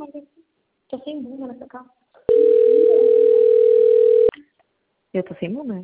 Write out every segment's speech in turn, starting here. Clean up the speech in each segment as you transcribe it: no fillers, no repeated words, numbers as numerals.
Tô sem bunda nessa calça. Eu tô sem bunda?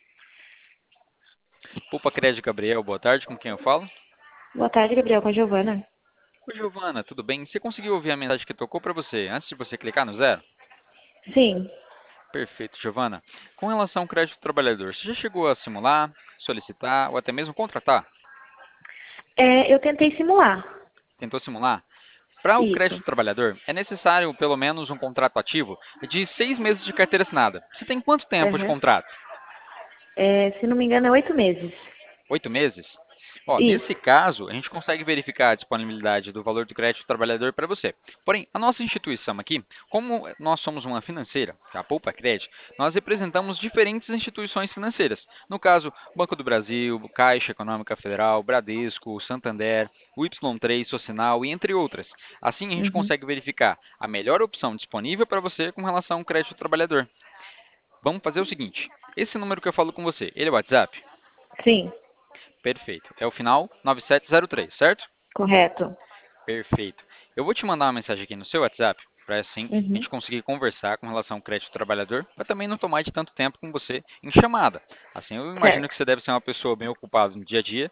Poupa Crédito Gabriel, boa tarde, com quem eu falo? Boa tarde, Gabriel, com a Giovana. Oi, Giovana, tudo bem? Você conseguiu ouvir a mensagem que tocou para você antes de você clicar no zero? Sim. Perfeito, Giovana. Com relação ao crédito do trabalhador, você já chegou a simular, solicitar ou até mesmo contratar? Eu tentei simular. Tentou simular? Para o crédito Isso. do trabalhador, é necessário pelo menos um contrato ativo de 6 meses de carteira assinada. Você tem quanto tempo de Uhum. contrato? Se não me engano, é 8 meses. 8 meses? Ó, nesse Isso. caso, a gente consegue verificar a disponibilidade do valor do crédito do trabalhador para você. Porém, a nossa instituição aqui, como nós somos uma financeira, a Poupa Crédito, nós representamos diferentes instituições financeiras. No caso, Banco do Brasil, Caixa Econômica Federal, Bradesco, Santander, o Y3, Socinal e entre outras. Assim, a gente Uhum. consegue verificar a melhor opção disponível para você com relação ao crédito do trabalhador. Vamos fazer o seguinte, esse número que eu falo com você, ele é o WhatsApp? Sim. Perfeito. É o final 9703, certo? Correto. Perfeito. Eu vou te mandar uma mensagem aqui no seu WhatsApp, para assim a Uhum. gente conseguir conversar com relação ao crédito do trabalhador, para também não tomar de tanto tempo com você em chamada. Assim, eu imagino que Certo. você deve ser uma pessoa bem ocupada no dia a dia.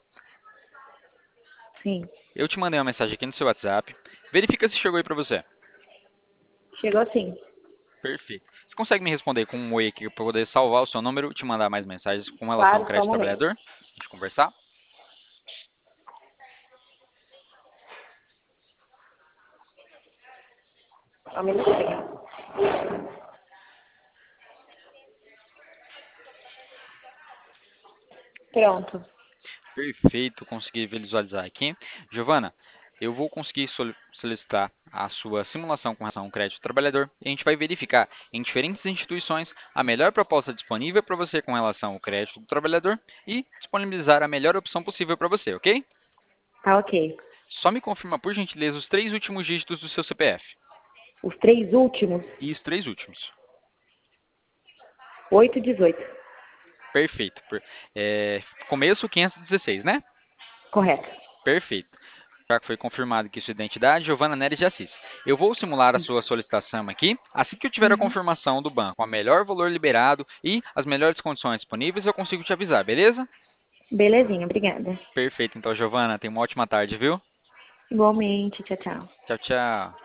Sim. Eu te mandei uma mensagem aqui no seu WhatsApp. Verifica se chegou aí para você. Chegou sim. Perfeito. Você consegue me responder com um oi aqui para poder salvar o seu número e te mandar mais mensagens com relação ao Claro, só um crédito do momento. trabalhador? A gente conversar? Só um minutinho. Pronto. Perfeito, consegui visualizar aqui. Giovana, eu vou conseguir solicitar a sua simulação com relação ao crédito do trabalhador e a gente vai verificar em diferentes instituições a melhor proposta disponível para você com relação ao crédito do trabalhador e disponibilizar a melhor opção possível para você, ok? Tá ok. Só me confirma, por gentileza, os 3 últimos dígitos do seu CPF. Os 3 últimos, E os 3 últimos. 8 e 18. Perfeito. Começo 516, né? Correto. Perfeito. Já que foi confirmado aqui sua identidade, Giovana Neres de Assis. Eu vou simular a sua solicitação aqui. Assim que eu tiver a Uhum. confirmação do banco, a melhor valor liberado e as melhores condições disponíveis, eu consigo te avisar, beleza? Belezinha, obrigada. Perfeito, então, Giovana. Tenha uma ótima tarde, viu? Igualmente, tchau, tchau. Tchau, tchau.